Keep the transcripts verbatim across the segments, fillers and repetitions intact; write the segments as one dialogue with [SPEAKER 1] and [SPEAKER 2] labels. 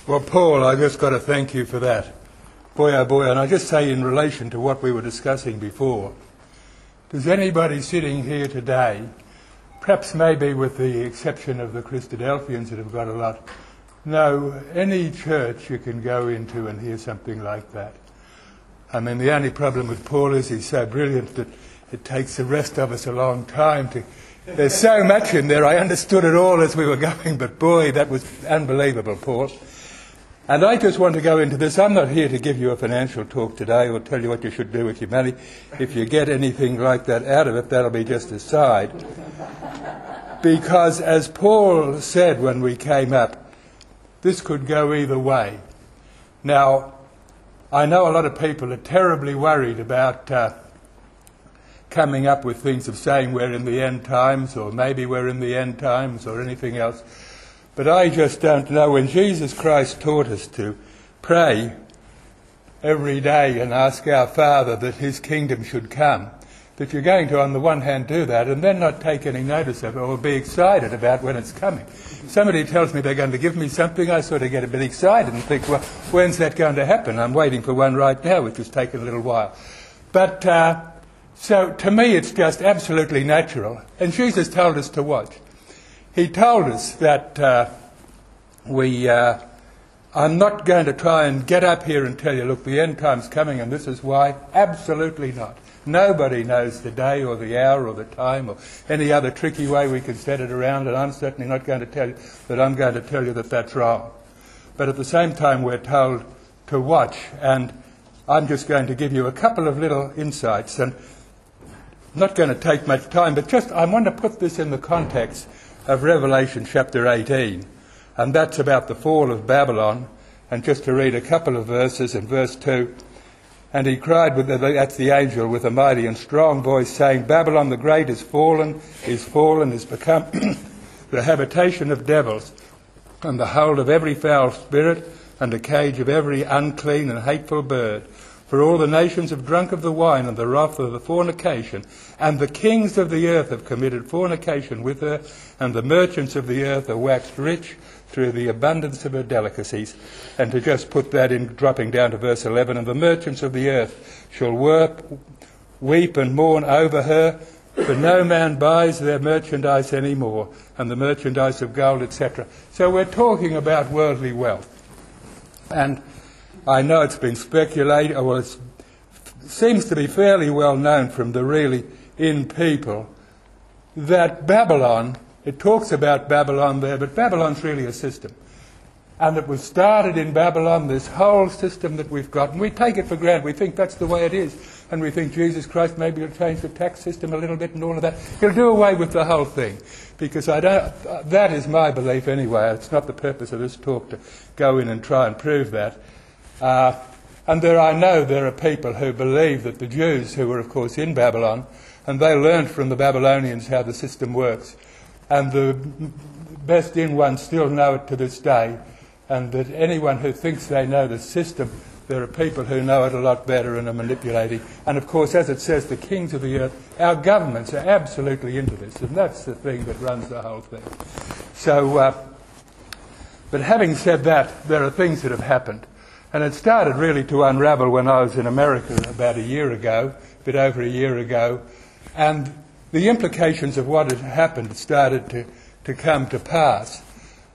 [SPEAKER 1] Well, Paul, I just got to thank you for that. Boy, oh boy, and I just say in relation to what we were discussing before, does anybody sitting here today, perhaps maybe with the exception of the Christadelphians that have got a lot, know any church you can go into and hear something like that? I mean, the only problem with Paul is he's so brilliant that it takes the rest of us a long time to... There's so much in there, I understood it all as we were going, but boy, that was unbelievable, Paul. And I just want to go into this. I'm not here to give you a financial talk today or tell you what you should do with your money. If you get anything like that out of it, that'll be just a side. Because as Paul said when we came up, this could go either way. Now, I know a lot of people are terribly worried about uh, coming up with things of saying we're in the end times, or maybe we're in the end times, or anything else. But I just don't know. When Jesus Christ taught us to pray every day and ask our Father that his kingdom should come, that you're going to, on the one hand, do that and then not take any notice of it or be excited about when it's coming. Somebody tells me they're going to give me something, I sort of get a bit excited and think, well, when's that going to happen? I'm waiting for one right now, which has taken a little while. But, uh, so to me, it's just absolutely natural. And Jesus told us to watch. He told us that uh, we, uh, I'm not going to try and get up here and tell you, look, the end time's coming and this is why. Absolutely not. Nobody knows the day or the hour or the time or any other tricky way we can set it around, and I'm certainly not going to tell you that I'm going to tell you that that's wrong. But at the same time, we're told to watch, and I'm just going to give you a couple of little insights, and not going to take much time, but just I want to put this in the context of Revelation chapter eighteen, and that's about the fall of Babylon. And just to read a couple of verses, in verse two, and he cried, with the, that's the angel, with a mighty and strong voice, saying, Babylon the great is fallen, is fallen, is become the habitation of devils, and the hold of every foul spirit, and the cage of every unclean and hateful bird. For all the nations have drunk of the wine and the wrath of the fornication, and the kings of the earth have committed fornication with her, and the merchants of the earth are waxed rich through the abundance of her delicacies. And to just put that in, dropping down to verse eleven, and the merchants of the earth shall work, weep and mourn over her, for no man buys their merchandise any more, and the merchandise of gold, et cetera. So we're talking about worldly wealth. And I know it's been speculated, well, it seems to be fairly well known from the really in people that Babylon, it talks about Babylon there, but Babylon's really a system. And it was started in Babylon, this whole system that we've got. And we take it for granted. We think that's the way it is. And we think Jesus Christ maybe will change the tax system a little bit and all of that. He'll do away with the whole thing. Because I don't, that is my belief anyway. It's not the purpose of this talk to go in and try and prove that. Uh, and there, I know there are people who believe that the Jews, who were of course in Babylon, and they learned from the Babylonians how the system works, and the best in ones still know it to this day, and that anyone who thinks they know the system, there are people who know it a lot better and are manipulating. And of course, as it says, the kings of the earth, our governments are absolutely into this, and that's the thing that runs the whole thing. So, uh, but having said that, there are things that have happened. And it started really to unravel when I was in America about a year ago, a bit over a year ago, and the implications of what had happened started to, to come to pass.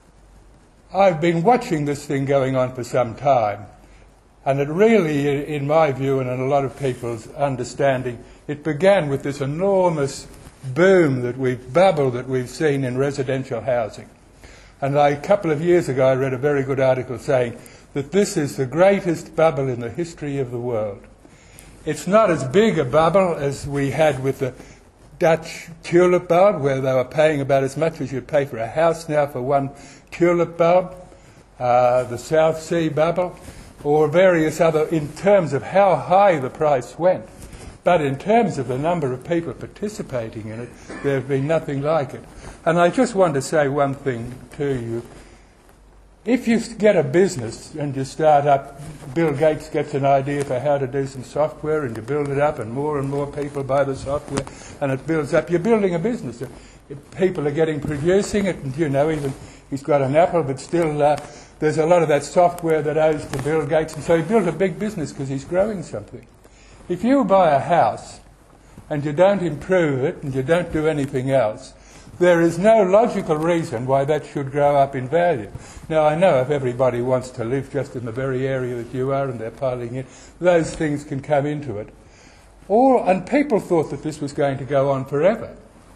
[SPEAKER 1] I've been watching this thing going on for some time, and it really, in my view and in a lot of people's understanding, it began with this enormous boom that we've, bubble that we've seen in residential housing. And I, a couple of years ago I read a very good article saying that this is the greatest bubble in the history of the world. It's not as big a bubble as we had with the Dutch tulip bulb, where they were paying about as much as you'd pay for a house now for one tulip bulb, uh, the South Sea bubble, or various other, in terms of how high the price went. But in terms of the number of people participating in it, there have been nothing like it. And I just want to say one thing to you. If you get a business and you start up, Bill Gates gets an idea for how to do some software and you build it up and more and more people buy the software and it builds up, you're building a business. If people are getting producing it, and you know, even he's got an Apple, but still uh, there's a lot of that software that owes to Bill Gates, and so he built a big business because he's growing something. If you buy a house and you don't improve it and you don't do anything else, there is no logical reason why that should grow up in value. Now, I know if everybody wants to live just in the very area that you are and they're piling in, those things can come into it. All, and people thought that this was going to go on forever.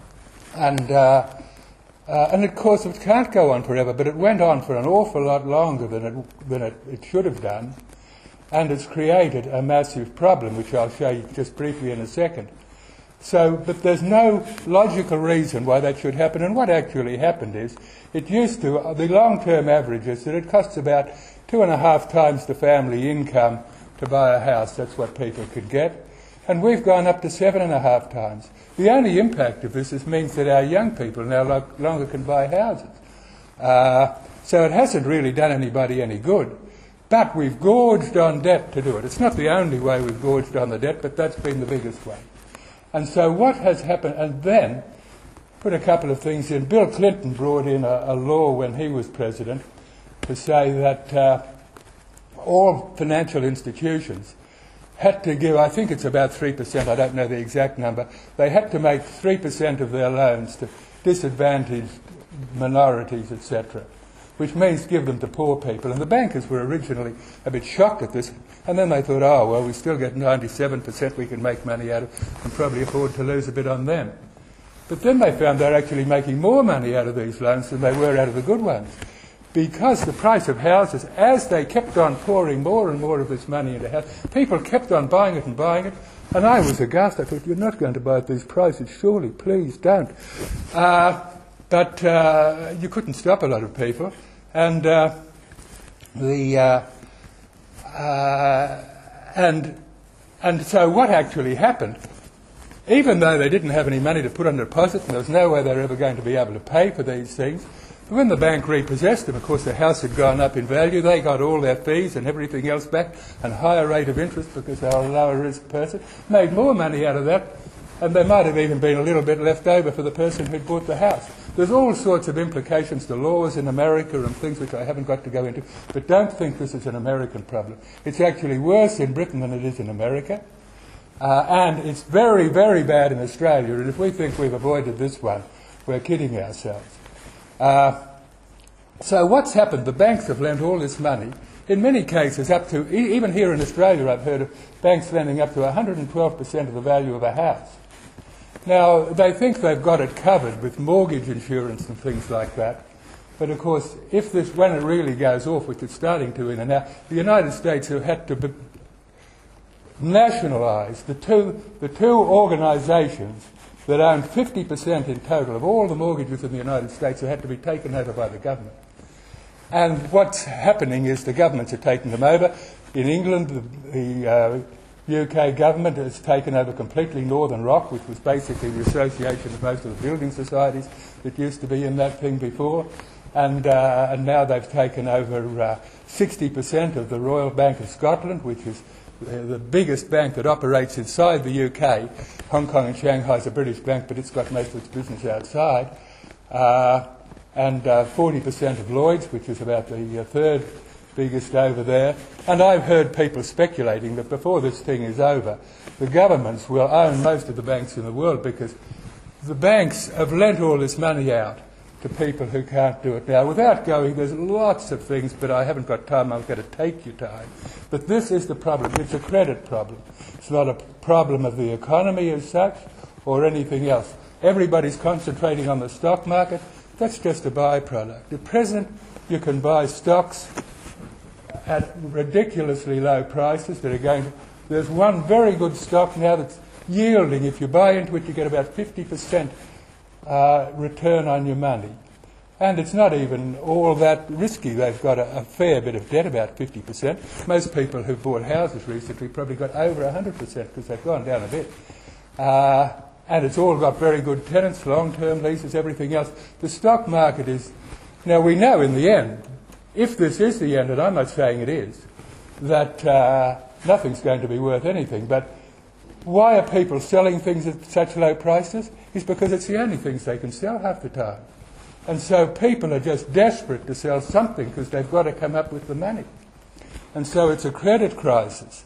[SPEAKER 1] And, uh, uh, and of course, it can't go on forever, but it went on for an awful lot longer than it, than it, it should have done, and it's created a massive problem, which I'll show you just briefly in a second. So, but there's no logical reason why that should happen, and what actually happened is, it used to, uh, the long-term average is that it costs about two and a half times the family income to buy a house. That's what people could get. And we've gone up to seven and a half times. The only impact of this is means that our young people now no longer can buy houses. Uh, so it hasn't really done anybody any good. But we've gorged on debt to do it. It's not the only way we've gorged on the debt, but that's been the biggest way. And so what has happened, and then, put a couple of things in. Bill Clinton brought in a, a law when he was president to say that uh, all financial institutions had to give, I think it's about three percent, I don't know the exact number, they had to make three percent of their loans to disadvantaged minorities, et cetera, which means give them to poor people. And the bankers were originally a bit shocked at this, and then they thought, oh, well, we still get ninety-seven percent we can make money out of and probably afford to lose a bit on them. But then they found they're actually making more money out of these loans than they were out of the good ones, because the price of houses, as they kept on pouring more and more of this money into houses, people kept on buying it and buying it, and I was aghast. I thought, you're not going to buy at these prices, surely, please don't. Uh, but uh, you couldn't stop a lot of people, and uh, the uh, uh, and and so what actually happened, even though they didn't have any money to put on deposit and there was no way they were ever going to be able to pay for these things, when the bank repossessed them, of course, the house had gone up in value. They got all their fees and everything else back, and higher rate of interest because they were a lower risk person, made more money out of that, and there might have even been a little bit left over for the person who'd bought the house. There's all sorts of implications to laws in America and things which I haven't got to go into, but don't think this is an American problem. It's actually worse in Britain than it is in America, uh, and it's very, very bad in Australia, and if we think we've avoided this one, we're kidding ourselves. Uh, so what's happened? The banks have lent all this money, in many cases up to, e- even here in Australia I've heard of banks lending up to one hundred twelve percent of the value of a house. Now, they think they've got it covered with mortgage insurance and things like that, but of course, if this, when it really goes off, which it's starting to in and out, the United States have had to be nationalise the two, the two organisations that owned fifty percent in total of all the mortgages in the United States, that had to be taken over by the government. And what's happening is the governments are taking them over. In England, the, the uh, U K government has taken over completely Northern Rock, which was basically the association of most of the building societies that used to be in that thing before. And, uh, and now they've taken over uh, sixty percent of the Royal Bank of Scotland, which is the biggest bank that operates inside the U K. Hong Kong and Shanghai is a British bank, but it's got most of its business outside. Uh, and uh, forty percent of Lloyd's, which is about the uh, third biggest over there. And I've heard people speculating that before this thing is over, the governments will own most of the banks in the world, because the banks have lent all this money out to people who can't do it now. Without going, there's lots of things, but I haven't got time. I'm going to take your time. But this is the problem. It's a credit problem. It's not a problem of the economy as such or anything else. Everybody's concentrating on the stock market. That's just a byproduct. At present, you can buy stocks at ridiculously low prices that are going to... There's one very good stock now that's yielding. If you buy into it, you get about fifty percent Uh, return on your money. And it's not even all that risky. They've got a, a fair bit of debt, about fifty percent. Most people who've bought houses recently probably got over one hundred percent because they've gone down a bit. Uh, and it's all got very good tenants, long-term leases, everything else. The stock market is... Now, we know in the end, if this is the end, and I'm not saying it is, that uh, nothing's going to be worth anything, but why are people selling things at such low prices? It's because it's the only things they can sell half the time. And so people are just desperate to sell something because they've got to come up with the money. And so it's a credit crisis.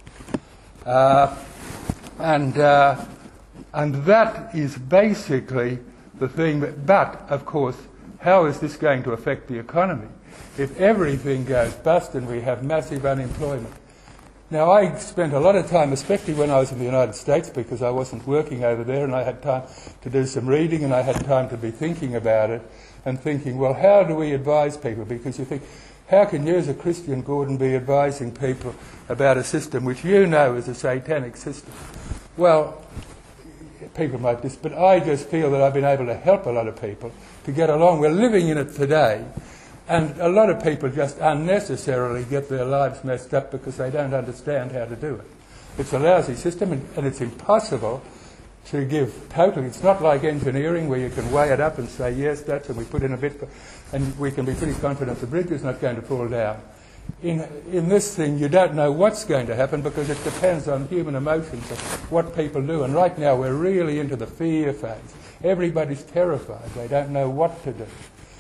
[SPEAKER 1] Uh, and, uh, and that is basically the thing. That, but, of course, how is this going to affect the economy? If everything goes bust and we have massive unemployment. Now, I spent a lot of time, especially when I was in the United States, because I wasn't working over there, and I had time to do some reading, and I had time to be thinking about it, and thinking, well, how do we advise people? Because you think, how can you as a Christian, Gordon, be advising people about a system which you know is a satanic system? Well, people might dis, but I just feel that I've been able to help a lot of people to get along. We're living in it today, and a lot of people just unnecessarily get their lives messed up because they don't understand how to do it. It's a lousy system, and, and it's impossible to give totally. It's not like engineering where you can weigh it up and say, yes, that's, and we put in a bit, and we can be pretty confident the bridge is not going to fall down. In, in this thing, you don't know what's going to happen because it depends on human emotions of what people do. And right now, we're really into the fear phase. Everybody's terrified. They don't know what to do.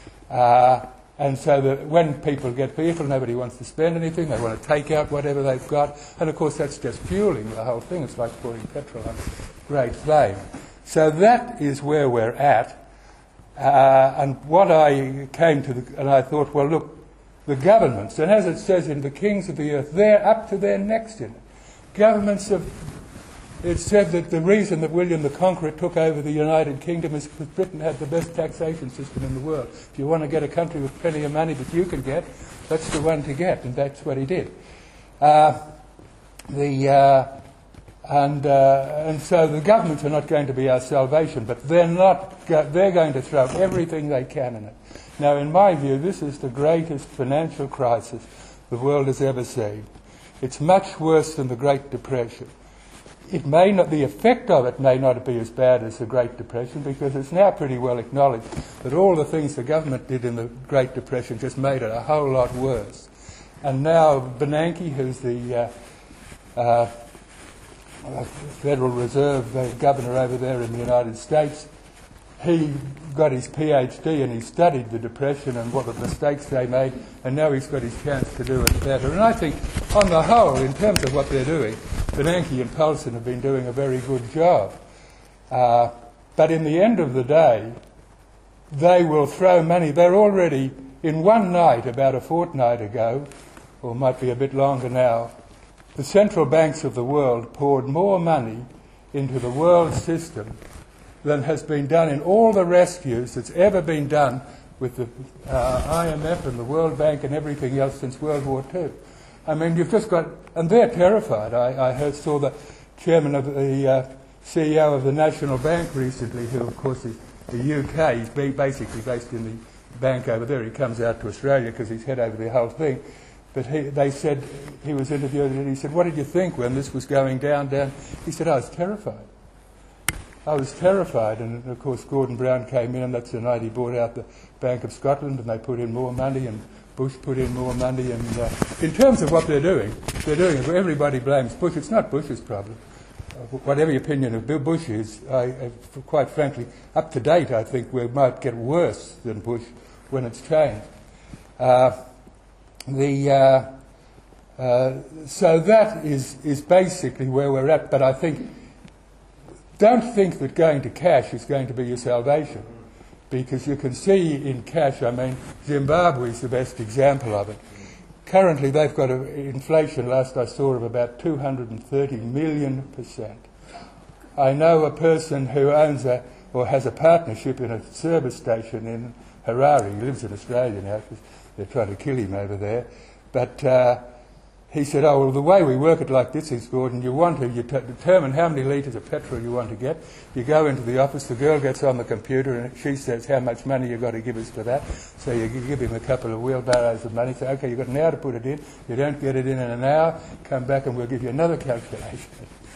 [SPEAKER 1] Uh, and so that when people get fearful, nobody wants to spend anything. They want to take out whatever they've got. And, of course, that's just fueling the whole thing. It's like pouring petrol on a great flame. So that is where we're at. Uh, and what I came to, the, and I thought, well, look, the governments, and as it says in the kings of the earth, they're up to their necks in it. Governments have, it's said that the reason that William the Conqueror took over the United Kingdom is because Britain had the best taxation system in the world. If you want to get a country with plenty of money that you can get, that's the one to get, and that's what he did. Uh, the, uh, and, uh, and so the governments are not going to be our salvation, but they're not. Go- they're going to throw everything they can in it. Now, in my view, this is the greatest financial crisis the world has ever seen. It's much worse than the Great Depression. It may not, the effect of it may not be as bad as the Great Depression because it's now pretty well acknowledged that all the things the government did in the Great Depression just made it a whole lot worse. And now Bernanke, who's the uh, uh, Federal Reserve uh, governor over there in the United States, he got his PhD and he studied the Depression and what the mistakes they made, and now he's got his chance to do it better. And I think, on the whole, in terms of what they're doing, Bernanke and Paulson have been doing a very good job. Uh, but in the end of the day, they will throw money. They're already, in one night, about a fortnight ago, or might be a bit longer now, the central banks of the world poured more money into the world system than has been done in all the rescues that's ever been done with the uh, I M F and the World Bank and everything else since World War Two. I mean, you've just got, and they're terrified. I, I heard, saw the chairman of the uh, C E O of the National Bank recently, who of course is the U K. He's basically based in the bank over there. He comes out to Australia because he's head over the whole thing. But he, they said, he was interviewed and he said, what did you think when this was going down, down? He said, I was terrified. I was terrified, and of course Gordon Brown came in, and that's the night he bought out the Bank of Scotland, and they put in more money, and Bush put in more money. And uh, in terms of what they're doing, they're doing it. Everybody blames Bush. It's not Bush's problem. Uh, whatever your opinion of Bill Bush is, I, I, quite frankly, up to date, I think we might get worse than Bush when it's changed. Uh, the uh, uh, so that is is basically where we're at. But I think. Don't think that going to cash is going to be your salvation, because you can see in cash, I mean, Zimbabwe is the best example of it. Currently, they've got an inflation, last I saw, of about two hundred thirty million percent. I know a person who owns a, or has a partnership in a service station in Harare. He lives in Australia now because they're trying to kill him over there. But uh, he said, oh, well, the way we work it like this is, Gordon, you want to, you t- determine how many litres of petrol you want to get. You go into the office, the girl gets on the computer and she says how much money you've got to give us for that. So you give him a couple of wheelbarrows of money, say, okay, you've got an hour to put it in. You don't get it in in an hour, come back and we'll give you another calculation.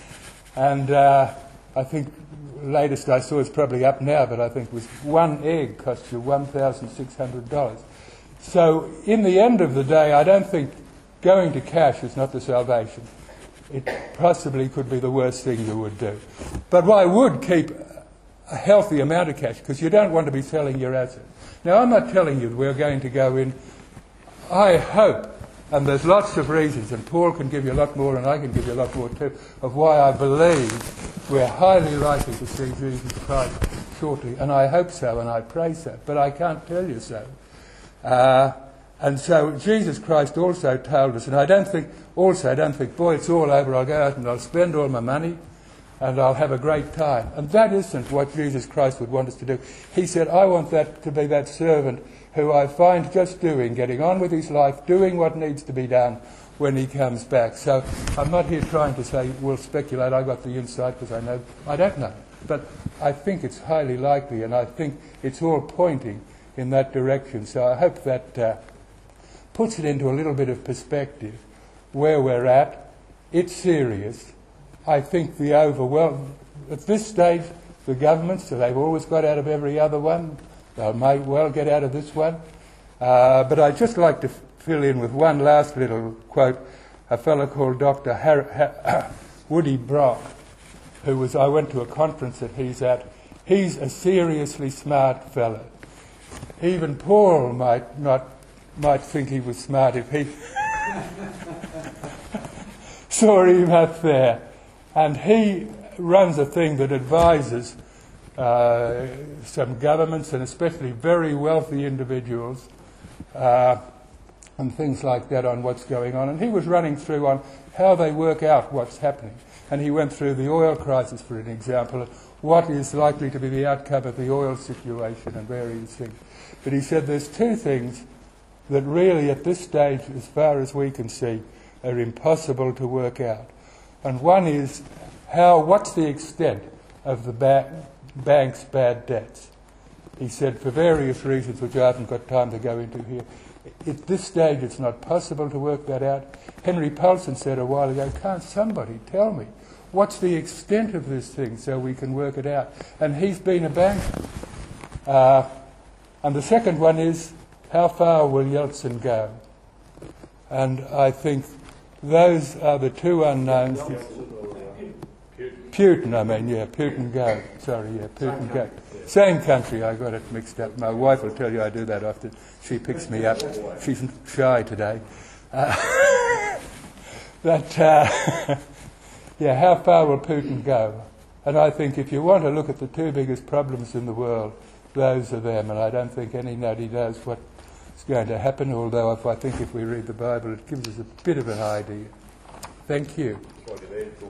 [SPEAKER 1] And uh, I think latest I saw is probably up now, but I think it was one egg costs you one thousand six hundred dollars. So in the end of the day, I don't think going to cash is not the salvation. It possibly could be the worst thing you would do. But I would keep a healthy amount of cash, because you don't want to be selling your assets. Now, I'm not telling you we're going to go in. I hope, and there's lots of reasons, and Paul can give you a lot more, and I can give you a lot more too, of why I believe we're highly likely to see Jesus Christ shortly. And I hope so, and I pray so, but I can't tell you so. Uh, and so Jesus Christ also told us, and I don't think, also I don't think, boy, it's all over, I'll go out and I'll spend all my money, and I'll have a great time. And that isn't what Jesus Christ would want us to do. He said, I want that to be that servant who I find just doing, getting on with his life, doing what needs to be done when he comes back. So I'm not here trying to say, we'll speculate, I got the insight because I know. I don't know. But I think it's highly likely, and I think it's all pointing in that direction. So I hope that uh, puts it into a little bit of perspective where we're at. It's serious. I think the overwhelm at this stage, the governments, so they've always got out of every other one. They may well get out of this one. Uh, but I'd just like to f- fill in with one last little quote. A fellow called Doctor Har- Har- Woody Brock, who was, I went to a conference that he's at. He's a seriously smart fellow. Even Paul might not might think he was smart if he saw him up there. And he runs a thing that advises uh, some governments, and especially very wealthy individuals, uh, and things like that, on what's going on. And he was running through on how they work out what's happening. And he went through the oil crisis, for an example, what is likely to be the outcome of the oil situation and various things. But he said there's two things that really at this stage, as far as we can see, are impossible to work out. And one is how, what's the extent of the ba- bank's bad debts? He said, for various reasons which I haven't got time to go into here, at this stage it's not possible to work that out. Henry Paulson said a while ago, can't somebody tell me what's the extent of this thing so we can work it out? And he's been a banker. Uh, and the second one is, how far will Yeltsin go? And I think those are the two unknowns. Putin, I mean, yeah, Putin go. Sorry, yeah, Putin go. Same country, I got it mixed up. My wife will tell you I do that often. She picks me up. She's shy today. Uh, that, uh, yeah, how far will Putin go? And I think if you want to look at the two biggest problems in the world, those are them. And I don't think any nutty knows what's going to happen, although if I think if we read the Bible, it gives us a bit of an idea. Thank you.